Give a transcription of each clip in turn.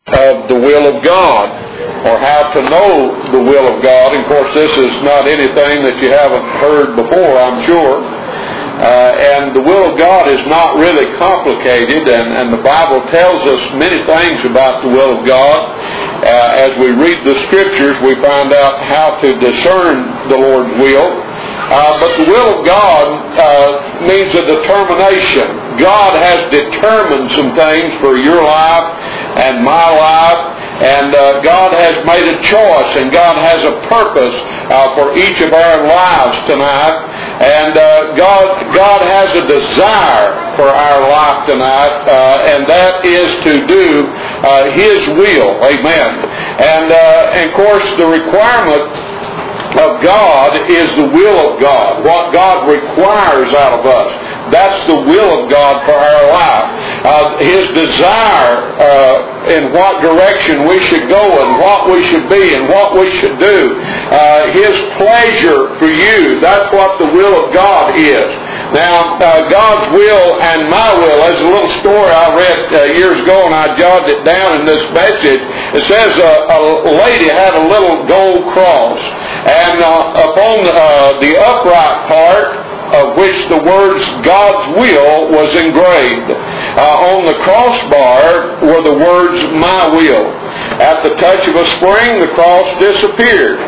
of the will of God, or how to know the will of God. And of course, this is not anything that you haven't heard before, I'm sure. And the will of God is not really complicated, and the Bible tells us many things about the will of God. As we read the Scriptures, we find out how to discern the Lord's will. But the will of God means a determination. God has determined some things for your life and my life, and God has made a choice, and God has a purpose for each of our lives tonight. And God has a desire for our life tonight, and that is to do His will. Amen. And of course, the requirement of God is the will of God. What God requires out of us. That's the will of God for our life. His desire in what direction we should go and what we should be and what we should do. His pleasure for you. That's what the will of God is. Now, God's will and my will. There's a little story I read years ago, and I jotted it down in this message. It says a lady had a little gold cross, and upon the upright part of which the words God's will was engraved. On the crossbar were the words my will. At the touch of a spring, the cross disappeared.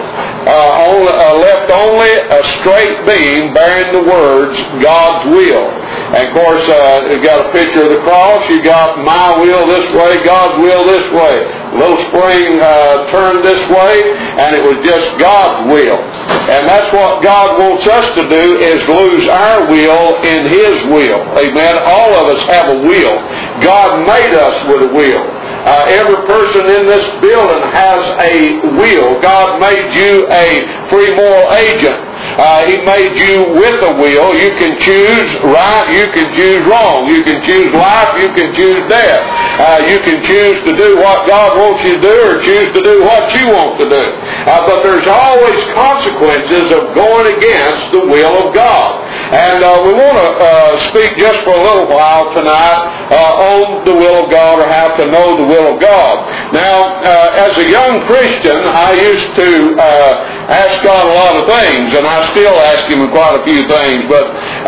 Left only a straight beam bearing the words God's will. And of course, you got a picture of the cross. You got my will this way, God's will this way. A little spring turned this way, and it was just God's will. And that's what God wants us to do, is lose our will in His will. Amen. All of us have a will. God made us with a will. Every person in this building has a will. God made you a free moral agent. He made you with a will. You can choose right, you can choose wrong. You can choose life, you can choose death. You can choose to do what God wants you to do, or choose to do what you want to do. But there's always consequences of going against the will of God. And we want to speak just for a little while tonight on the will of God, or how to know the will of God. Now, as a young Christian, I used to ask God a lot of things, and I still ask Him quite a few things. But,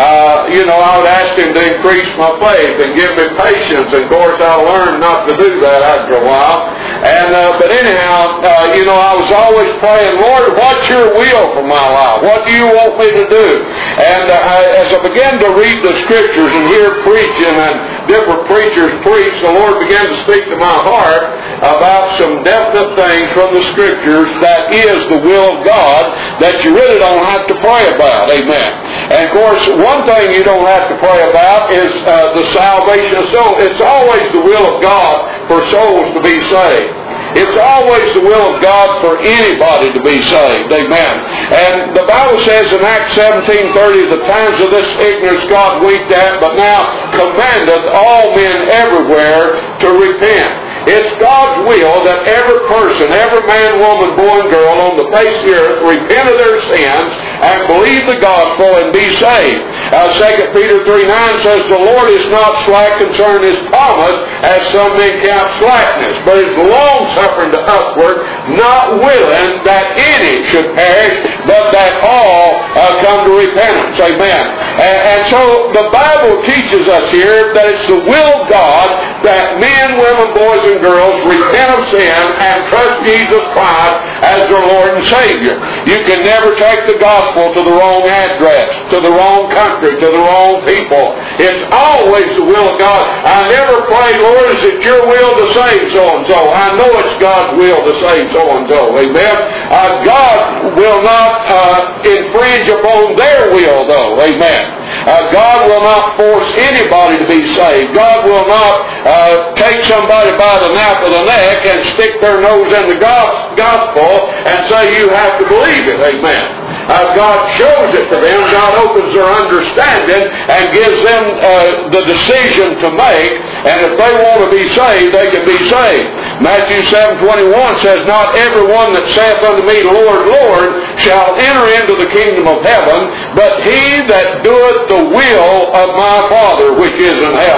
I would ask Him to increase my faith and give me patience. And, of course, I learned not to do that after a while. And but anyhow, I was always praying, Lord, what's your will for my life? What do you want me to do? And as I began to read the Scriptures and hear preaching and different preachers preach, the Lord began to speak to my heart about some definite things from the Scriptures that is the will of God that you really don't have to pray about. Amen. And of course, one thing you don't have to pray about is the salvation of souls. It's always the will of God for souls to be saved. It's always the will of God for anybody to be saved. Amen. And the Bible says in Acts 17:30, the times of this ignorance God winked at, but now commandeth all men everywhere to repent. It's God's will that every person, every man, woman, boy, and girl on the face of the earth repent of their sins and believe the gospel and be saved. 2 Peter 3:9 says, the Lord is not slack concerning His promise, as some men count slackness, but is long-suffering to upward, not willing that any should perish, but that all come to repentance. Amen. And so the Bible teaches us here that it's the will of God that men, women, boys, and girls repent of sin and trust Jesus Christ as their Lord and Savior. You can never take the gospel to the wrong address, to the wrong country, to the wrong people. It's always the will of God. I never pray, Lord, is it your will to save so-and-so? I know it's God's will to save so-and-so. Amen. God will not infringe upon their will, though. Amen. God will not force anybody to be saved. God will not take somebody by the nape of the neck and stick their nose in the gospel and say you have to believe it. Amen. God shows it to them. God opens their understanding and gives them the decision to make. And if they want to be saved, they can be saved. Matthew 7:21 says, not everyone that saith unto me, Lord, Lord, shall enter into the kingdom of heaven, but he that doeth the will of my Father which is in heaven.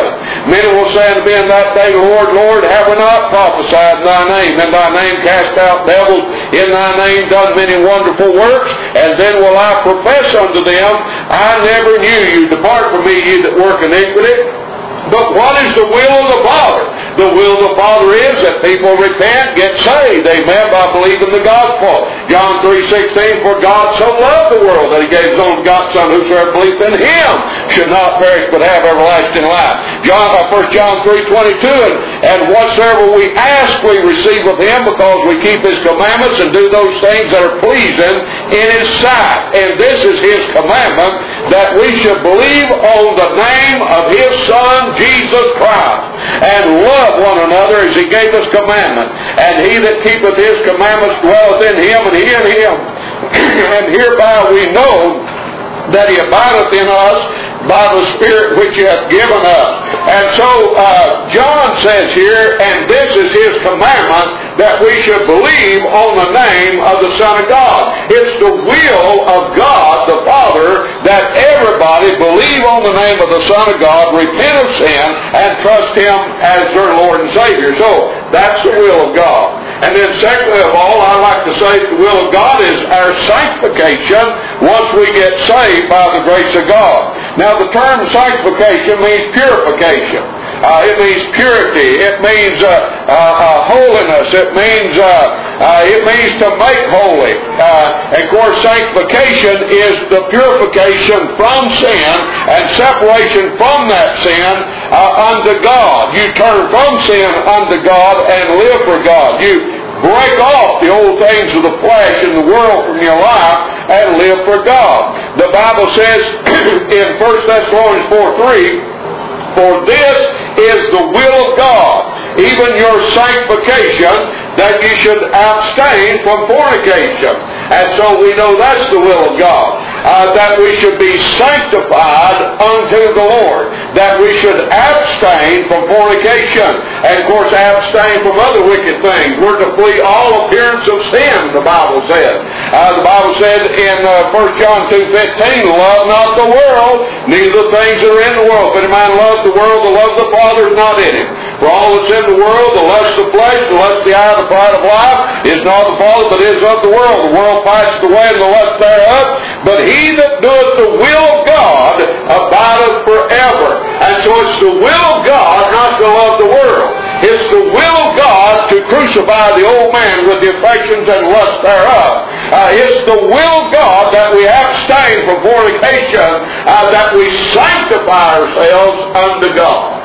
Many will say unto me in that day, Lord, Lord, have we not prophesied in thy name? In thy name cast out devils, in thy name done many wonderful works? And then will I profess unto them, I never knew you. Depart from me, ye that work iniquity. But what is the will of the Father? The will of the Father is that people repent, get saved, amen, by believing the gospel. John 3:16, for God so loved the world that he gave his own begotten Son, whosoever believeth in him should not perish but have everlasting life. 1 John 3:22, and whatsoever we ask we receive of him, because we keep his commandments and do those things that are pleasing in his sight. And this is his commandment, that we should believe on the name of his Son, Jesus Christ, and love one another as he gave us commandment. And he that keepeth his commandments dwelleth in him, and he in him. And hereby we know that he abideth in us by the Spirit which he hath given us. And so John says here, and this is his commandment, that we should believe on the name of the Son of God. It's the will of God the Father that everybody believe on the name of the Son of God, repent of sin, and trust him as their Lord and Savior. So that's the will of God. And then secondly of all, I like to say the will of God is our sanctification once we get saved by the grace of God. Now the term sanctification means purification. It means purity. It means holiness. It means to make holy. And of course, sanctification is the purification from sin and separation from that sin unto God. You turn from sin unto God and live for God. You break off the old things of the flesh and the world from your life and live for God. The Bible says in 1 Thessalonians 4:3, for this is the will of God, even your sanctification, that you should abstain from fornication. And so we know that's the will of God, that we should be sanctified unto the Lord, that we should abstain from fornication, and of course abstain from other wicked things. We're to flee all appearance of sin, the Bible said. The Bible said in 1 John 2:15, love not the world, neither the things that are in the world. If any man loves the world, the love of the Father is not in him. For all that's in the world, the lust of the flesh, the lust of the eye, the pride of life, is not of the Father, but is of the world. The world passeth away, and the lust thereof. But he that doeth the will of God abideth forever. And so it's the will of God not to love the world. It's the will of God to crucify the old man with the affections and lust thereof. It's the will of God that we abstain from fornication, that we sanctify ourselves unto God.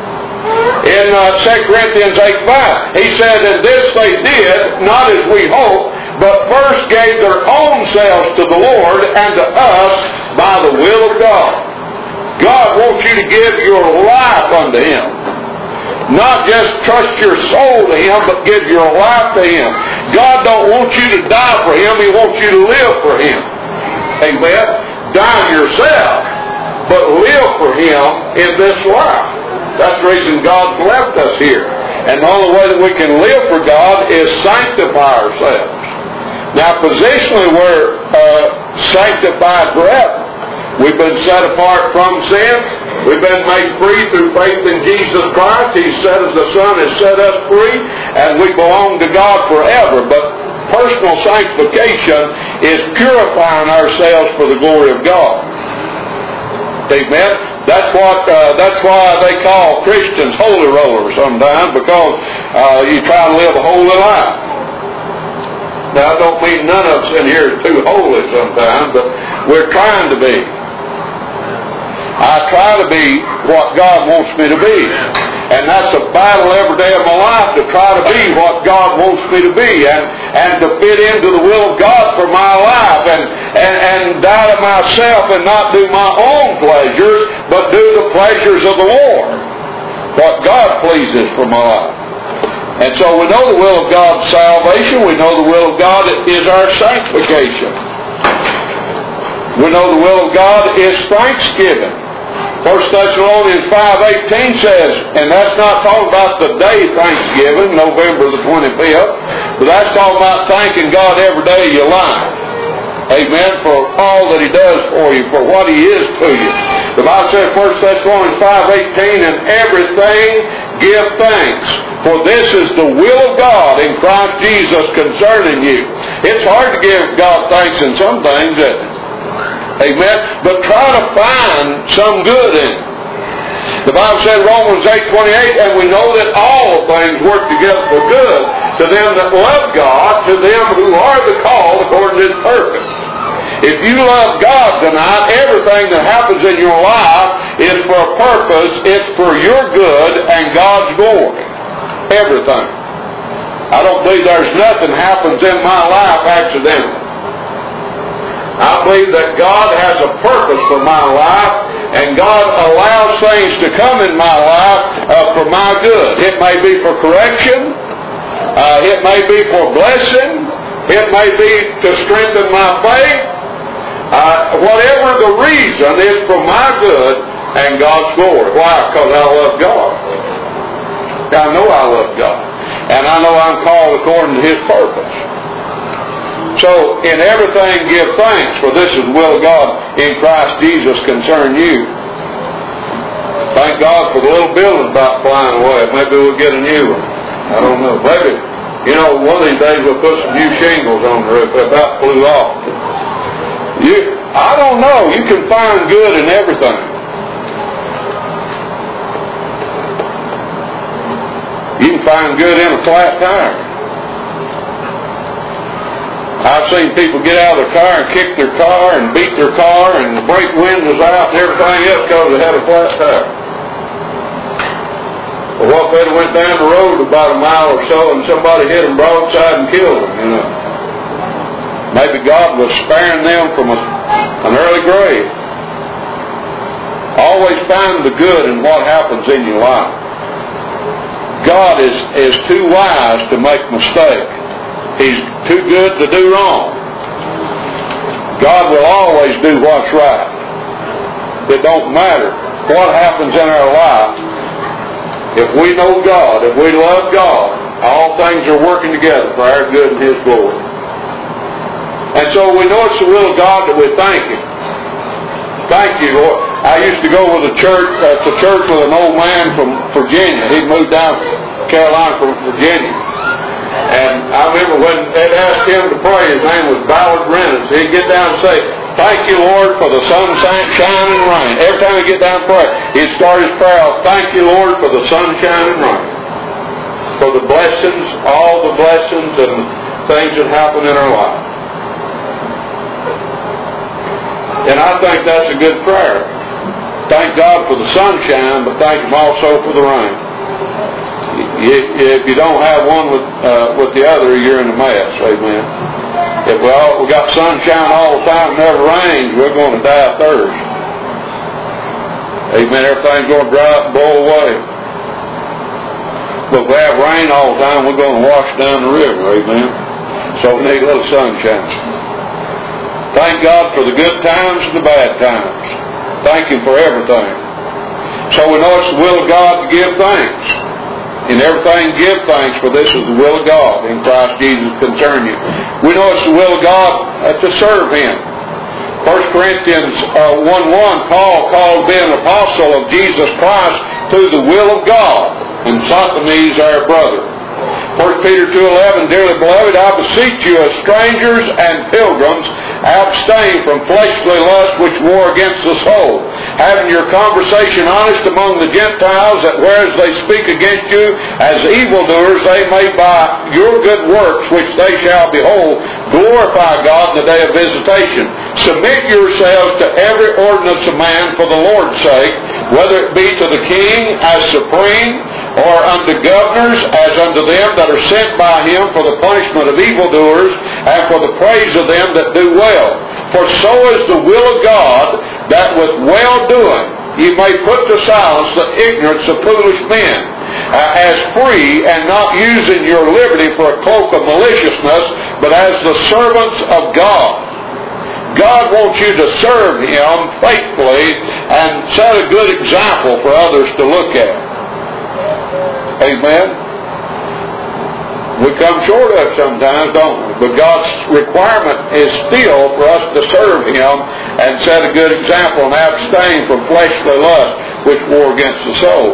In 2 Corinthians 8:5, he said, and this they did, not as we hoped, but first gave their own selves to the Lord and to us by the will of God. God wants you to give your life unto him. Not just trust your soul to him, but give your life to him. God don't want you to die for him, he wants you to live for him. Amen? Die yourself, but live for him in this life. That's the reason God's left us here. And the only way that we can live for God is sanctify ourselves. Now, positionally, we're sanctified forever. We've been set apart from sin. We've been made free through faith in Jesus Christ. He said as the Son has set us free, and we belong to God forever. But personal sanctification is purifying ourselves for the glory of God. Amen. That's why they call Christians holy rollers sometimes, because you try to live a holy life. Now, I don't mean none of us in here are too holy sometimes, but we're trying to be. I try to be what God wants me to be. And that's a battle every day of my life, to try to be what God wants me to be, and to fit into the will of God for my life, and die to myself and not do my own pleasures, but do the pleasures of the Lord. What God pleases for my life. And so we know the will of God's salvation. We know the will of God is our sanctification. We know the will of God is thanksgiving. 1 Thessalonians 5:18 says, and that's not talking about the day Thanksgiving, November the 25th, but that's talking about thanking God every day of your life. Amen. For all that he does for you, for what he is to you. The Bible says, 1 Thessalonians 5:18, "And everything give thanks, for this is the will of God in Christ Jesus concerning you." It's hard to give God thanks in some things, isn't it? Amen. But try to find some good in it. The Bible said, Romans 8:28, "And we know that all things work together for good to them that love God, to them who are the called according to His purpose." If you love God tonight, everything that happens in your life is for a purpose. It's for your good and God's glory. Everything. I don't believe there's nothing happens in my life accidentally. I believe that God has a purpose for my life, and God allows things to come in my life for my good. It may be for correction. It may be for blessing. It may be to strengthen my faith. Whatever the reason is for my good and God's glory. Why? Because I love God. I know I love God. And I know I'm called according to His purpose. So, in everything give thanks, for this is the will of God in Christ Jesus concerning you. Thank God for the little building about flying away. Maybe we'll get a new one. I don't know. Maybe, one of these days we'll put some new shingles on the roof. It about flew off. I don't know. You can find good in everything. You can find good in a flat tire. I've seen people get out of their car and kick their car and beat their car and the brake windows out and everything else because they had a flat tire. Well, what if they went down the road about a mile or so and somebody hit them broadside and killed them, Maybe God was sparing them from an early grave. Always find the good in what happens in your life. God is too wise to make mistakes. He's too good to do wrong. God will always do what's right. It don't matter what happens in our life. If we know God, if we love God, all things are working together for our good and His glory. And so we know it's the will of God that we thank Him. Thank you, Lord. I used to go to church with an old man from Virginia. He moved down to Carolina from Virginia. And I remember when they'd asked him to pray, his name was Ballard Reynolds. He'd get down and say, "Thank you, Lord, for the sunshine and rain." Every time he'd get down and pray, he'd start his prayer off, "Thank you, Lord, for the sunshine and rain." For the blessings, all the blessings and things that happen in our life. And I think that's a good prayer. Thank God for the sunshine, but thank Him also for the rain. If you don't have one with the other, you're in a mess. Amen. If we got sunshine all the time and never rains, we're going to die of thirst. Amen. Everything's going to dry up and blow away. But if we have rain all the time, we're going to wash down the river. Amen. So we need a little sunshine. Thank God for the good times and the bad times. Thank Him for everything. So we know it's the will of God to give thanks. In everything give thanks, for this is the will of God in Christ Jesus concerning you. We know it's the will of God to serve Him. 1 Corinthians 1:1, Paul called being an apostle of Jesus Christ through the will of God, and Sosthenes our brother. 1 Peter 2:11, "Dearly beloved, I beseech you as strangers and pilgrims, abstain from fleshly lust which war against the soul, having your conversation honest among the Gentiles, that whereas they speak against you as evildoers, they may by your good works, which they shall behold, glorify God in the day of visitation. Submit yourselves to every ordinance of man for the Lord's sake, whether it be to the king as supreme, or unto governors as unto them that are sent by Him for the punishment of evildoers, and for the praise of them that do well. For so is the will of God, that with well-doing ye may put to silence the ignorance of foolish men, as free, and not using your liberty for a cloak of maliciousness, but as the servants of God." God wants you to serve Him faithfully and set a good example for others to look at. Amen. We come short of sometimes, don't we? But God's requirement is still for us to serve Him and set a good example and abstain from fleshly lust, which war against the soul.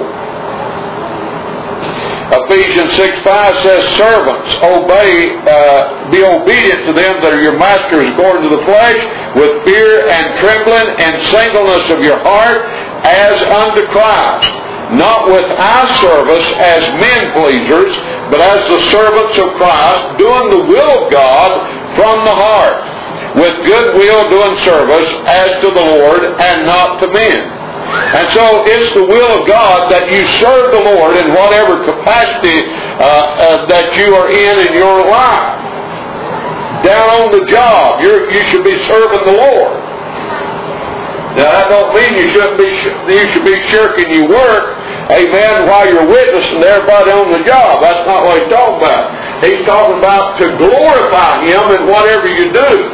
Ephesians 6:5 says, servants, be obedient to them that are your masters according to the flesh, with fear and trembling and singleness of your heart, as unto Christ, not with eye service as men pleasers, but as the servants of Christ, doing the will of God from the heart, with good will doing service as to the Lord and not to men. And so it's the will of God that you serve the Lord in whatever capacity that you are in your life. Down on the job, you should be serving the Lord. Now that don't mean you should be shirking your work, amen, while you're witnessing to everybody on the job. That's not what he's talking about. He's talking about to glorify Him in whatever you do.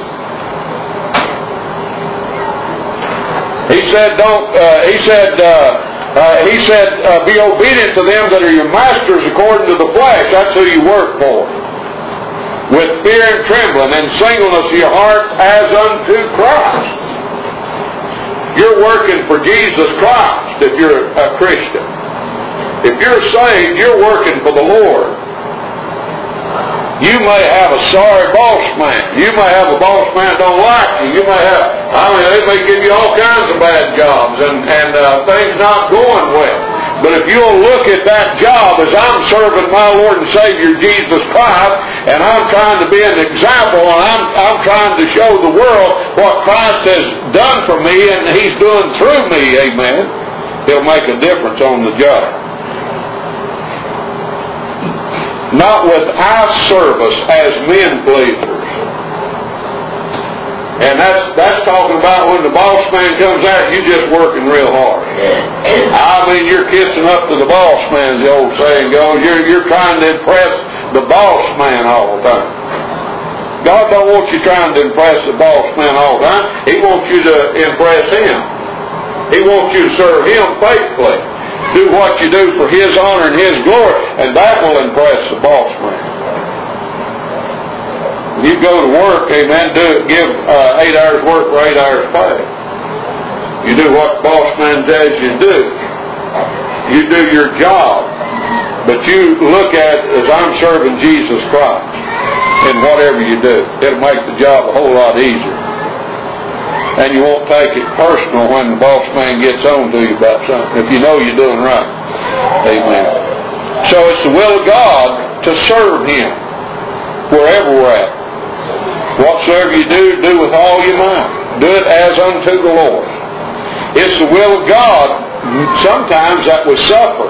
He said, be obedient to them that are your masters according to the flesh. That's who you work for. With fear and trembling and singleness of your heart as unto Christ. You're working for Jesus Christ if you're a Christian. If you're saved, you're working for the Lord. You may have a sorry boss man. You may have a boss man that don't like you. You may have, they may give you all kinds of bad jobs and things not going well. But if you'll look at that job as I'm serving my Lord and Savior Jesus Christ, and I'm trying to be an example, and I'm trying to show the world what Christ has done for me and He's doing through me, amen, He'll make a difference on the job. Not with eye service as men pleasers. And that's talking about when the boss man comes out, you just working real hard. I mean, you're kissing up to the boss man, as the old saying goes. You're trying to impress the boss man all the time. God don't want you trying to impress the boss man all the time. He wants you to impress Him. He wants you to serve Him faithfully. Do what you do for His honor and His glory, and that will impress the boss man. You go to work, amen, give 8 hours work for 8 hours pay. You do what the boss man tells you to do. You do your job. But you look at it as I'm serving Jesus Christ in whatever you do. It'll make the job a whole lot easier. And you won't take it personal when the boss man gets on to you about something, if you know you're doing right. Amen. So it's the will of God to serve Him wherever we're at. Whatsoever you do, do with all your might. Do it as unto the Lord. It's the will of God sometimes that we suffer.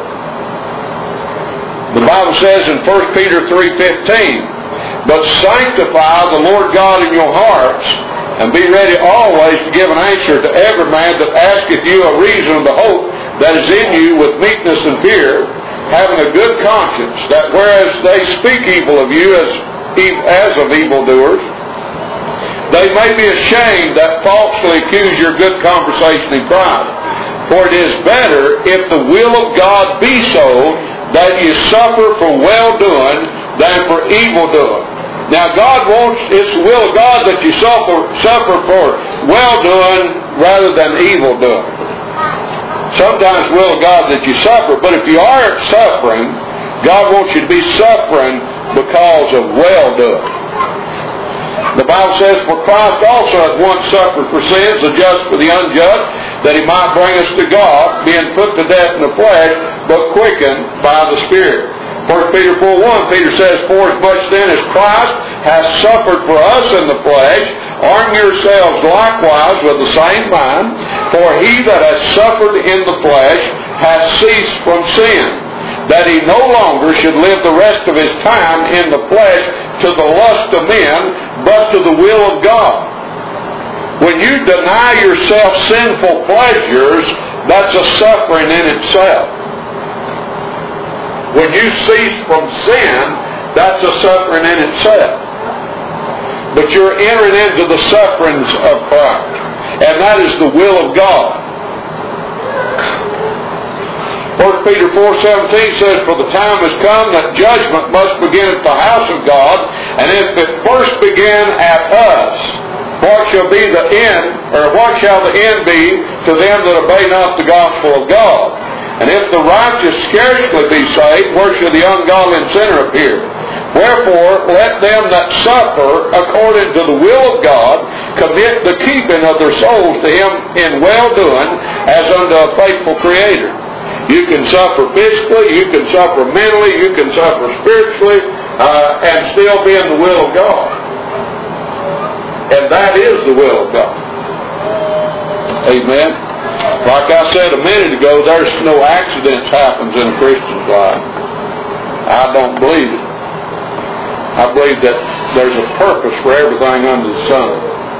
The Bible says in 1 Peter 3:15, but sanctify the Lord God in your hearts, and be ready always to give an answer to every man that asketh you a reason of the hope that is in you with meekness and fear, having a good conscience, that whereas they speak evil of you as of evildoers, they may be ashamed that falsely accuse your good conversation in Christ. For it is better, if the will of God be so, that you suffer for well-doing than for evil-doing. Now God wants, it's the will of God that you suffer for well-doing rather than evil-doing. Sometimes the will of God that you suffer, but if you aren't suffering, God wants you to be suffering because of well-doing. The Bible says, for Christ also hath once suffered for sins, the just for the unjust, that He might bring us to God, being put to death in the flesh, but quickened by the Spirit. 1 Peter 4:1, Peter says, for as much then as Christ hath suffered for us in the flesh, arm yourselves likewise with the same mind, for he that hath suffered in the flesh hath ceased from sin, that he no longer should live the rest of his time in the flesh to the lust of men, but to the will of God. When you deny yourself sinful pleasures, that's a suffering in itself. When you cease from sin, that's a suffering in itself. But you're entering into the sufferings of Christ. And that is the will of God. 1 Peter 4:17 says, "For the time has come that judgment must begin at the house of God, and if it first begin at us, what shall be the end, or what shall the end be to them that obey not the gospel of God? And if the righteous scarcely be saved, where shall the ungodly and sinner appear? Wherefore, let them that suffer according to the will of God commit the keeping of their souls to Him in well-doing, as unto a faithful Creator." You can suffer physically, you can suffer mentally, you can suffer spiritually, and still be in the will of God. And that is the will of God. Amen. Like I said a minute ago, there's no accidents happens in a Christian's life. I don't believe it. I believe that there's a purpose for everything under the sun.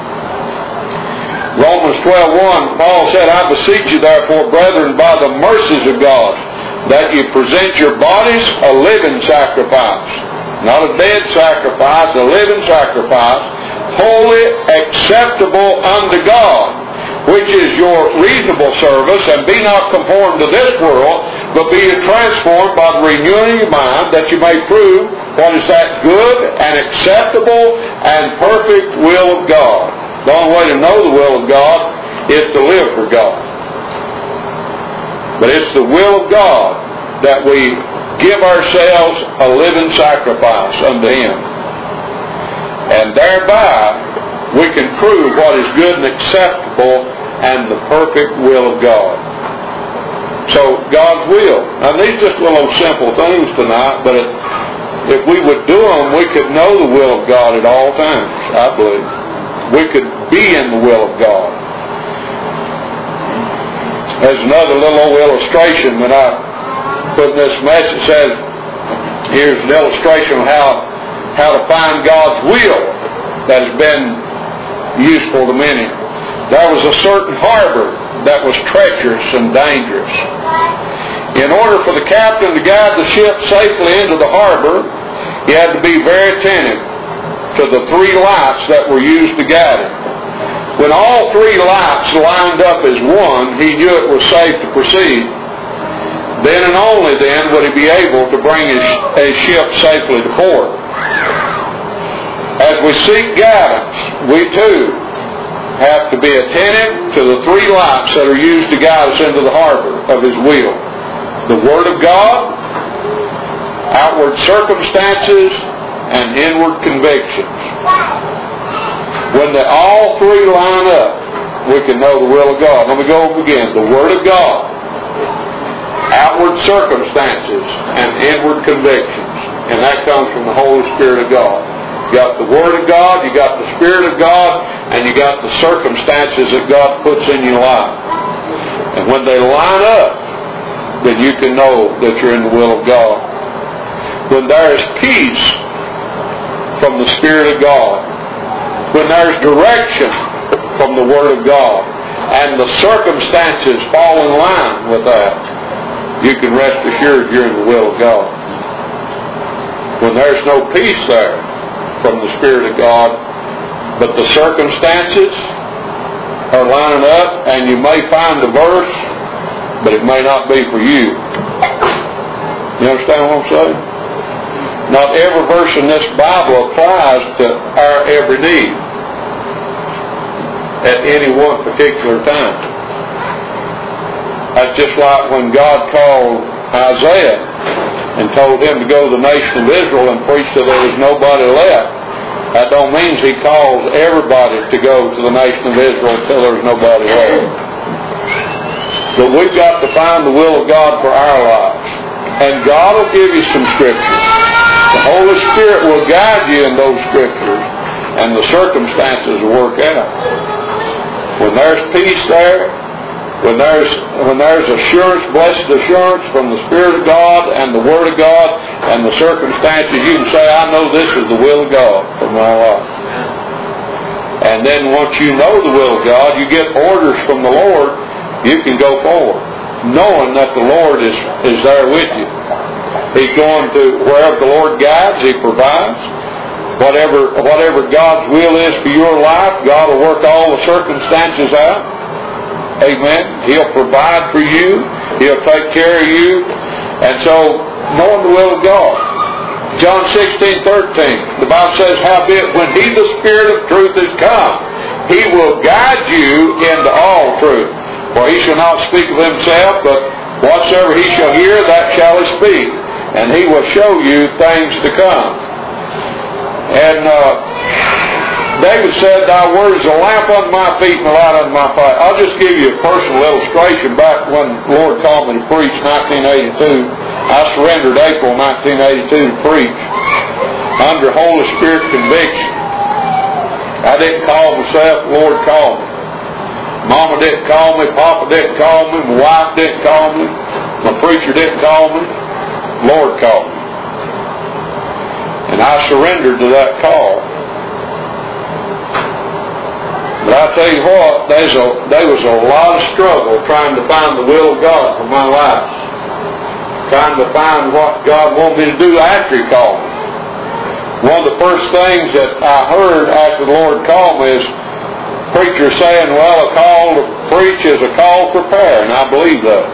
Romans 12:1, Paul said, "I beseech you therefore, brethren, by the mercies of God, that you present your bodies a living sacrifice," not a dead sacrifice, a living sacrifice, "wholly acceptable unto God, which is your reasonable service, and be not conformed to this world, but be transformed by the renewing of your mind, that you may prove what is that good and acceptable and perfect will of God." The only way to know the will of God is to live for God. But it's the will of God that we give ourselves a living sacrifice unto Him. And thereby we can prove what is good and acceptable and the perfect will of God. So God's will. Now these are just little simple things tonight, but if we would do them, we could know the will of God at all times, I believe. We could be in the will of God. There's another little illustration that I put in this message. It says, here's an illustration of how to find God's will that has been useful to many. There was a certain harbor that was treacherous and dangerous. In order for the captain to guide the ship safely into the harbor, he had to be very attentive to the three lights that were used to guide him. When all three lights lined up as one, he knew it was safe to proceed. Then and only then would he be able to bring his ship safely to port. As we seek guidance, we too have to be attentive to the three lights that are used to guide us into the harbor of His will. The Word of God, outward circumstances, and inward convictions. When they all three line up, we can know the will of God. Let me go over again. The Word of God, outward circumstances, and inward convictions. And that comes from the Holy Spirit of God. You got the Word of God, you got the Spirit of God, and you got the circumstances that God puts in your life. And when they line up, then you can know that you're in the will of God. When there is peace from the Spirit of God, when there's direction from the Word of God, and the circumstances fall in line with that, you can rest assured you're in the will of God. When there's no peace there from the Spirit of God, but the circumstances are lining up, and you may find a verse, but it may not be for you. You understand what I'm saying? Not every verse in this Bible applies to our every need at any one particular time. That's just like when God called Isaiah and told him to go to the nation of Israel and preach till there was nobody left. That don't mean He calls everybody to go to the nation of Israel until there's nobody left. But we've got to find the will of God for our lives. And God will give you some scriptures. The Holy Spirit will guide you in those scriptures, and the circumstances will work out. When there's peace there, when there's assurance, blessed assurance from the Spirit of God and the Word of God and the circumstances, you can say, I know this is the will of God for my life. And then once you know the will of God, you get orders from the Lord, you can go forward, knowing that the Lord is there with you. He's going to, wherever the Lord guides, He provides. Whatever God's will is for your life, God will work all the circumstances out. Amen. He'll provide for you. He'll take care of you. And so, knowing the will of God. John 16:13, the Bible says, howbeit when He, the Spirit of truth, is come, He will guide you into all truth. For He shall not speak of Himself, but whatsoever He shall hear, that shall He speak. And He will show you things to come. And David said, thy word is a lamp unto my feet and a light unto my path. I'll just give you a personal illustration. Back when the Lord called me to preach in 1982, I surrendered April 1982 to preach under Holy Spirit conviction. I didn't call myself, the Lord called me. Mama didn't call me, Papa didn't call me, my wife didn't call me, my preacher didn't call me, the Lord called me. And I surrendered to that call. But I tell you what, there was a lot of struggle trying to find the will of God for my life. Trying to find what God wanted me to do after He called me. One of the first things that I heard after the Lord called me is preacher saying, well, a call to preach is a call for prayer, and I believe that.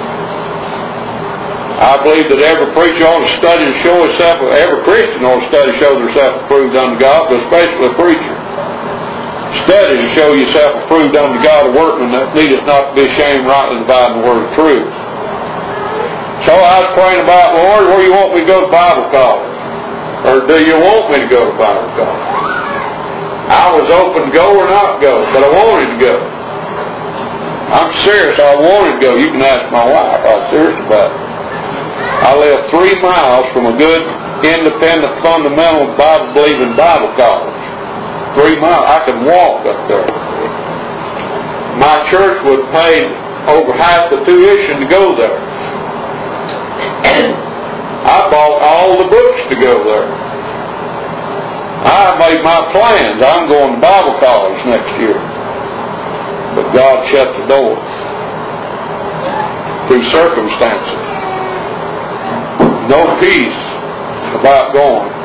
I believe that every preacher ought to study to show himself, every Christian ought to study to show themselves approved unto God, but especially a preacher. Study to show yourself approved unto God, a workman that needeth not to be ashamed, rightly dividing the word of truth. So I was praying about, Lord, where you want me to go to Bible college? Or do you want me to go to Bible college? I was open to go or not go, but I wanted to go. I'm serious, I wanted to go. You can ask my wife, I was serious about it. I lived 3 miles from a good, independent, fundamental, Bible-believing Bible college. 3 miles. I could walk up there. My church would pay over half the tuition to go there. I bought all the books to go there. I made my plans. I'm going to Bible college next year. But God shut the door through circumstances. No peace about going.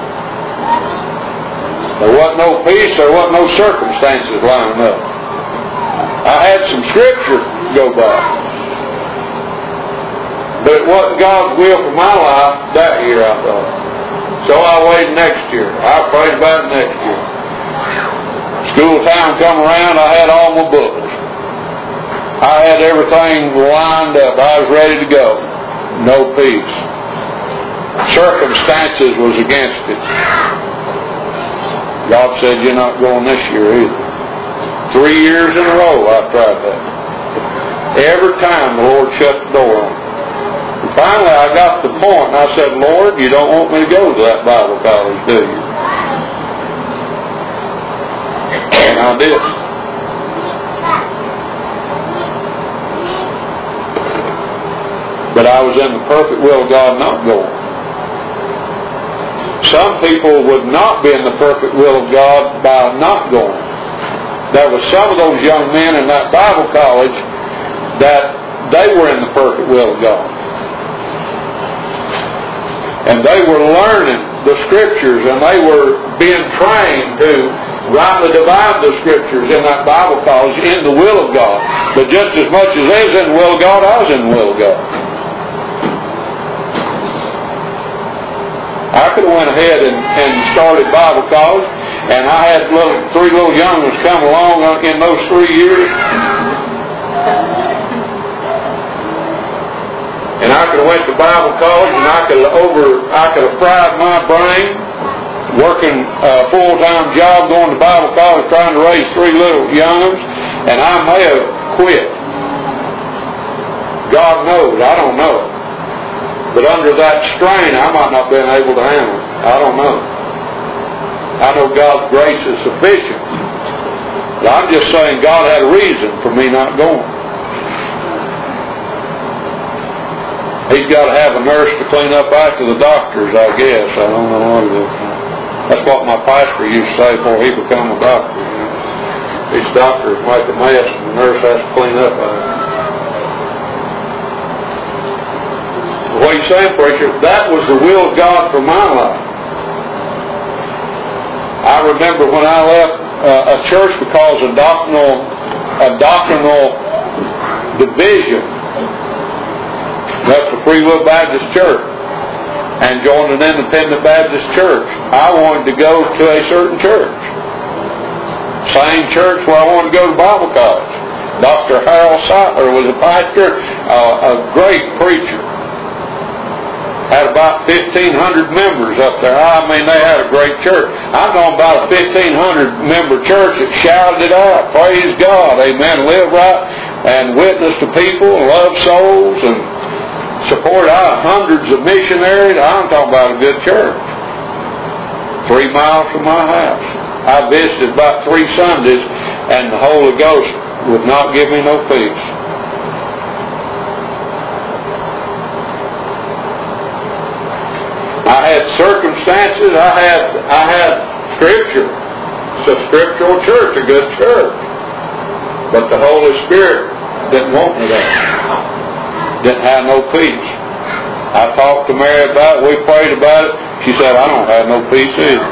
There wasn't no peace, there wasn't no circumstances lining up. I had some scripture to go by. But it wasn't God's will for my life that year, I thought. So I waited next year. I prayed about it next year. School time come around, I had all my books. I had everything lined up. I was ready to go. No peace. Circumstances was against it. God said, you're not going this year either. 3 years in a row I tried that. Every time the Lord shut the door on me. And finally I got to the point and I said, Lord, you don't want me to go to that Bible college, do you? And I did. But I was in the perfect will of God not going. Some people would not be in the perfect will of God by not going. There were some of those young men in that Bible college that they were in the perfect will of God. And they were learning the Scriptures and they were being trained to rightly divide the Scriptures in that Bible college in the will of God. But just as much as they was in the will of God, I was in the will of God. I could have went ahead and started Bible college, and I had 3 little young ones come along in those 3 years. And I could have went to Bible college, and I could have fried my brain, working a full-time job, going to Bible college, trying to raise 3 little young ones, and I may have quit. God knows, I don't know. But under that strain, I might not have been able to handle it. I don't know. I know God's grace is sufficient. But I'm just saying God had a reason for me not going. He's got to have a nurse to clean up after the doctors, I guess. I don't know what it is. That's what my pastor used to say before he became a doctor. These doctors make a mess and the nurse has to clean up after them. What are you saying, preacher? That was the will of God for my life. I remember when I left a church because of doctrinal division left the Free Will Baptist Church and joined an Independent Baptist church. I wanted to go to a certain church. Same church where I wanted to go to Bible college. Dr. Harold Seitler was a pastor, a great preacher. Had about 1,500 members up there. I mean, they had a great church. I'm talking about a 1,500 member church that shouted it out, praise God, amen, live right, and witness to people, and love souls, and support hundreds of missionaries. I'm talking about a good church. 3 miles from my house. I visited about 3 Sundays, and the Holy Ghost would not give me no peace. I had circumstances. I had Scripture. It's a scriptural church, a good church. But the Holy Spirit didn't want me there. Didn't have no peace. I talked to Mary about it. We prayed about it. She said, I don't have no peace either.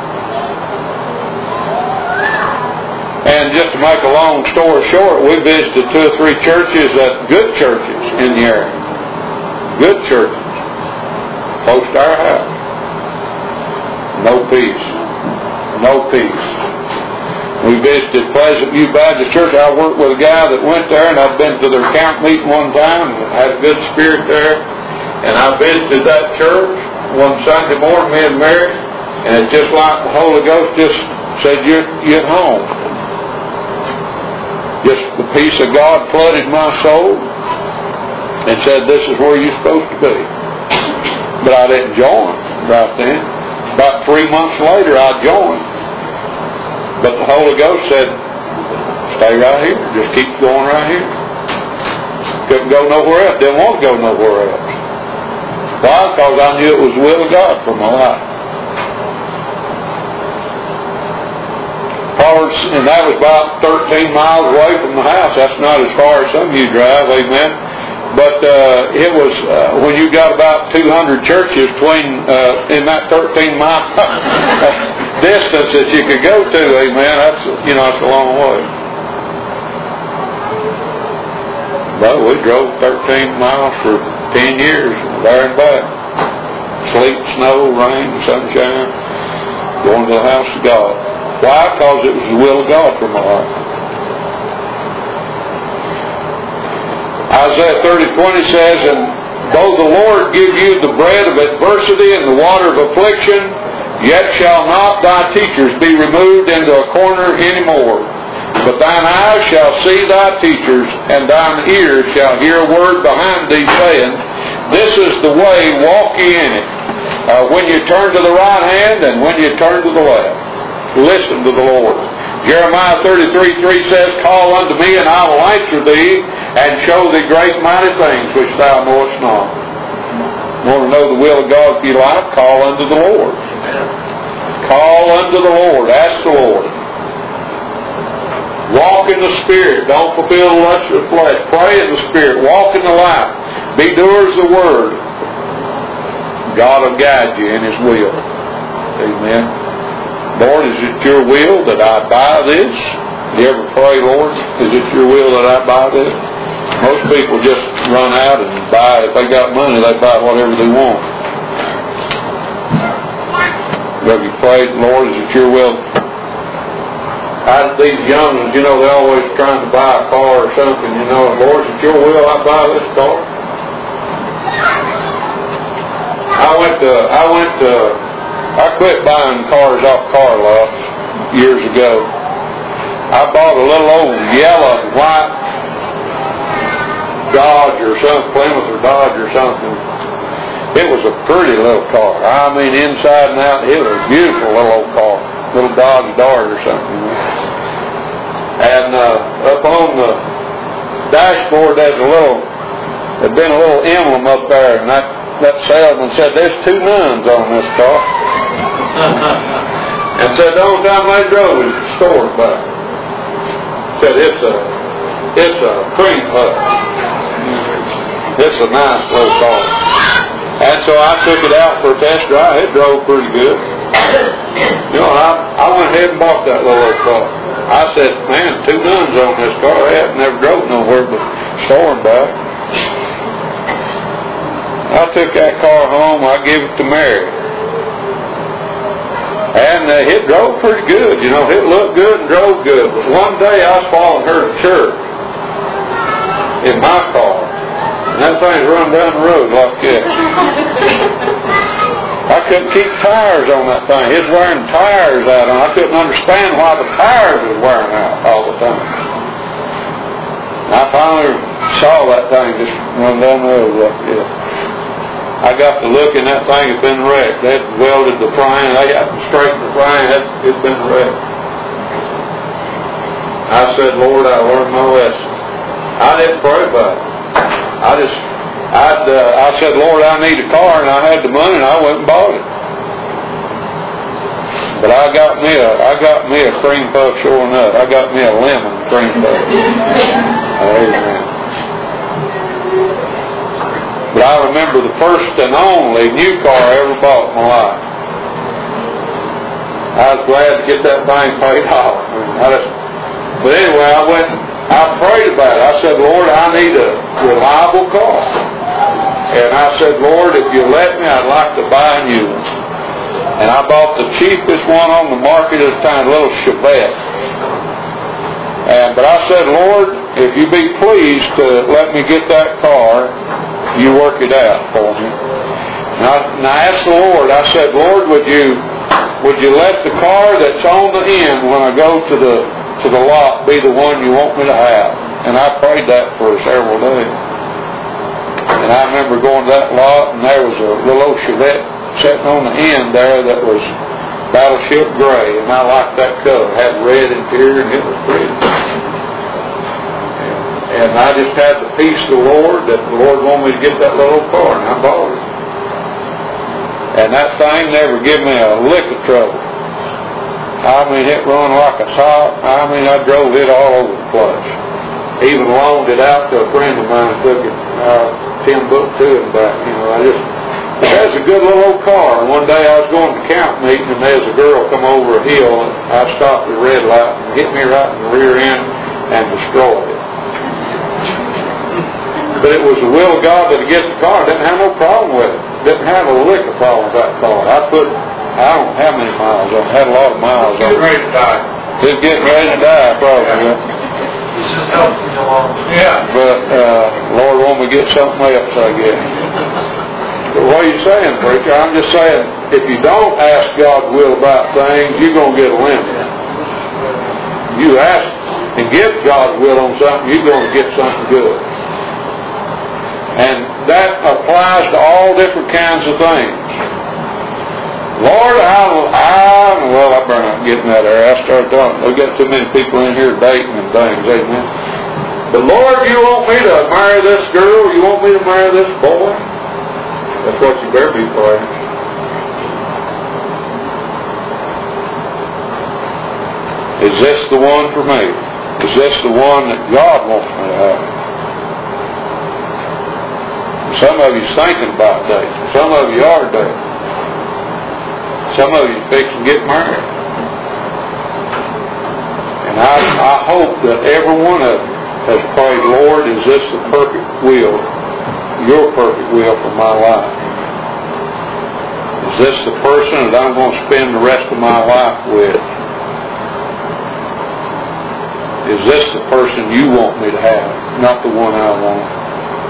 And just to make a long story short, we visited 2 or 3 churches, good churches in the area. Good churches. Close to our house. No peace. No peace. We visited Pleasant View Baptist Church. I worked with a guy that went there, and I'd been to their camp meeting one time, and had a good spirit there. And I visited that church one Sunday morning, me and Mary, and it's just like the Holy Ghost just said, you're at home. Just the peace of God flooded my soul and said, this is where you're supposed to be. But I didn't join right then. About 3 months later, I joined. But the Holy Ghost said, stay right here. Just keep going right here. Couldn't go nowhere else. Didn't want to go nowhere else. Why? Because I knew it was the will of God for my life. And that was about 13 miles away from the house. That's not as far as some of you drive, amen. But it was when you got about 200 churches between in that 13-mile distance that you could go to, amen. That's that's a long way. But we drove 13 miles for 10 years, there and back. Sleet, snow, rain, sunshine, going to the house of God. Why? Because it was the will of God for my life. Isaiah 30:20 says, and though the Lord give you the bread of adversity and the water of affliction, yet shall not thy teachers be removed into a corner any more. But thine eyes shall see thy teachers, and thine ears shall hear a word behind thee, saying, this is the way, walk ye in it. When you turn to the right hand and when you turn to the left. Listen to the Lord. Jeremiah 33:3 says, call unto me, and I will answer thee, and show thee great mighty things which thou knowest not. Want to know the will of God for your life? Call unto the Lord. Call unto the Lord. Ask the Lord. Walk in the Spirit. Don't fulfill the lust of the flesh. Pray in the Spirit. Walk in the light. Be doers of the Word. God will guide you in His will. Amen. Lord, is it your will that I buy this? Do you ever pray, Lord, is it your will that I buy this? Most people just run out and buy, if they got money, they buy whatever they want. Have you prayed, Lord, is it your will? These young ones, they're always trying to buy a car or something, Lord, is it your will I buy this car? I quit buying cars off car lots years ago. I bought a little old yellow and white Dodge or something, Plymouth or Dodge or something. It was a pretty little car. I mean, inside and out, it was a beautiful little old car. Little Dodge Dart or something. And up on the dashboard, there'd been a little emblem up there, and that salesman said, there's 2 nuns on this car. And said the only time they drove is the store back. Said it's a cream puff. It's a nice little car. And so I took it out for a test drive. It drove pretty good. I went ahead and bought that little car. I said, man, 2 nuns on this car. I never drove nowhere but store and back. I took that car home. I gave it to Mary. And it drove pretty good. You know, it looked good and drove good. But one day I was following her to church in my car. And that thing's run down the road like that. I couldn't keep tires on that thing. It was wearing tires out on it. I couldn't understand why the tires was wearing out all the time. And I finally saw that thing just run down the road like that. I got to look and that thing had been wrecked. They had welded the frame. They had to straighten the frame. It's been wrecked. I said, Lord, I learned my lesson. I didn't pray about it. I said, Lord, I need a car, and I had the money, and I went and bought it. But I got me a cream puff sure enough. I got me a lemon cream puff. Amen. But I remember the first and only new car I ever bought in my life. I was glad to get that thing paid off. But anyway, I prayed about it. I said, Lord, I need a reliable car. And I said, Lord, if you let me, I'd like to buy a new one. And I bought the cheapest one on the market at the time, a little Chevette. But I said, Lord, if you be pleased to let me get that car, you work it out for me. And I asked the Lord, I said, Lord, would you let the car that's on the end when I go to the lot be the one you want me to have? And I prayed that for several days. And I remember going to that lot, and there was a little old Chevette sitting on the end there that was battleship gray, and I liked that color. It had red interior, and it was pretty. And I just had the peace of the Lord that the Lord wanted me to get that little car, and I bought it. And that thing never gave me a lick of trouble. I mean, it run like a top. I mean, I drove it all over the place. Even loaned it out to a friend of mine, took it Timbuktu and back. You know, that's a good little old car. And one day I was going to camp meeting, and there's a girl come over a hill, and I stopped at a red light and hit me right in the rear end and destroyed it. But it was the will of God that against the car. I didn't have no problem with it. Didn't have a lick of problem with that car. I don't know how many miles on it. Had a lot of miles on it. Getting ready to die. Just getting ready to die, probably. Yeah. This is helping along. Yeah. But Lord want me to get something else, I guess. But what are you saying, preacher? I'm just saying, if you don't ask God's will about things, you're going to get a lemon. You ask and get God's will on something, you're going to get something good. And that applies to all different kinds of things. Lord, I better not get in that area. I start talking. We've got too many people in here dating and things, amen. But Lord, you want me to marry this girl? You want me to marry this boy? That's what you better be praying. Is this the one for me? Is this the one that God wants me to have? Some of you thinking about dating. Some of you are dating. Some of you fixing to get married. And I hope that every one of you has prayed, Lord, is this the perfect will, your perfect will for my life? Is this the person that I'm going to spend the rest of my life with? Is this the person you want me to have, not the one I want?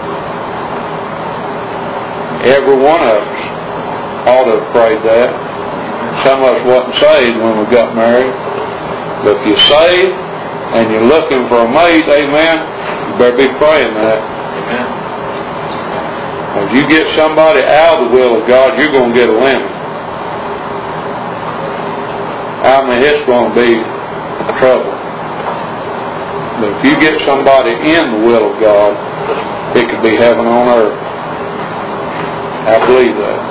Every one of us ought to have prayed that. Some of us wasn't saved when we got married. But if you're saved and you're looking for a mate, amen, you better be praying that. Amen. If you get somebody out of the will of God, you're going to get a lemon. I mean, it's going to be trouble. But if you get somebody in the will of God, it could be heaven on earth. I believe that.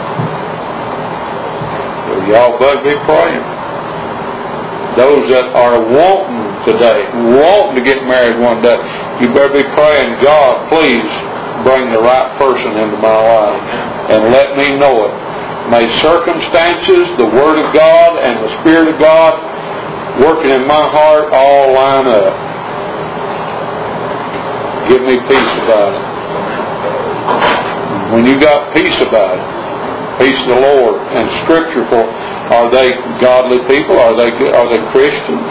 So y'all better be praying. Those that are wanting today, wanting to get married one day, you better be praying, God, please bring the right person into my life and let me know it. May circumstances, the Word of God, and the Spirit of God working in my heart all line up. Give me peace about it. When you got peace about it, peace of the Lord and Scripture for, are they godly people? Are they Christians?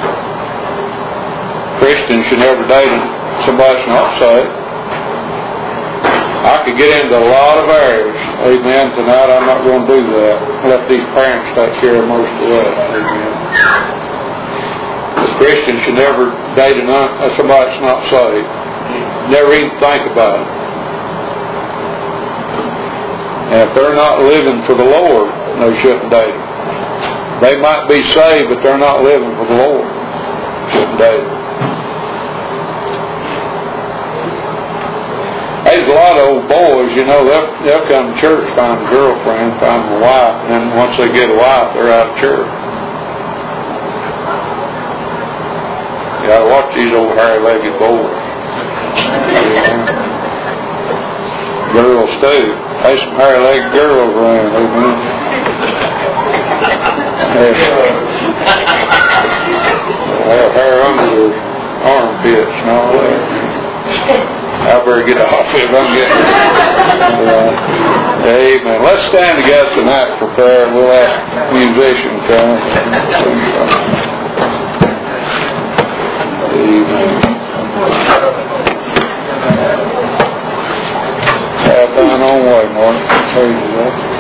Christians should never date somebody that's not saved. I could get into a lot of areas. Amen. Tonight I'm not going to do that. Let these parents take care of most of that. Amen. The Christian should never date somebody that's not saved. Never even think about it. And if they're not living for the Lord, they shouldn't date them. They might be saved, but they're not living for the Lord. Shouldn't date them. There's a lot of old boys, they'll come to church, find a girlfriend, find a wife, and then once they get a wife, they're out of church. You gotta watch these old hairy-legged boys. Girls too. There's some hairy-legged girls around, amen. They have hair under their armpits and all that. I better get off if I'm getting amen. Let's stand together tonight for prayer. We'll ask musicians come. Amen. Have thine own way, Mark. Praise the Lord.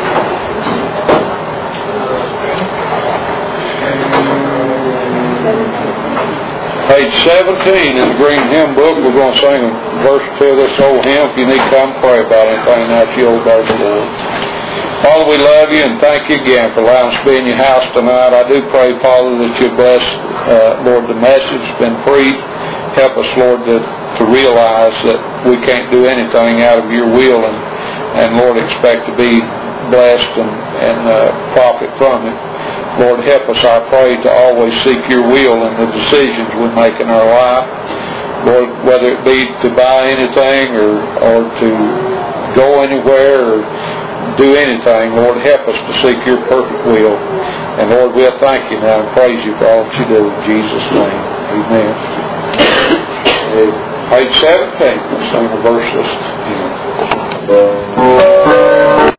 Page 17 in the green hymn book, we're going to sing a verse or two of this old hymn. If you need to come pray about anything, that's your old verse of the Lord. Father, we love you and thank you again for allowing us to be in your house tonight. I do pray, Father, that you bless, Lord, the message has been preached. Help us, Lord, to realize that we can't do anything out of your will and Lord, expect to be blessed and profit from it. Lord, help us, I pray, to always seek your will in the decisions we make in our life. Lord, whether it be to buy anything or to go anywhere or do anything, Lord, help us to seek your perfect will. And Lord, we'll thank you now and praise you for all that you do in Jesus' name. Amen. Page 17, let's sing a verse.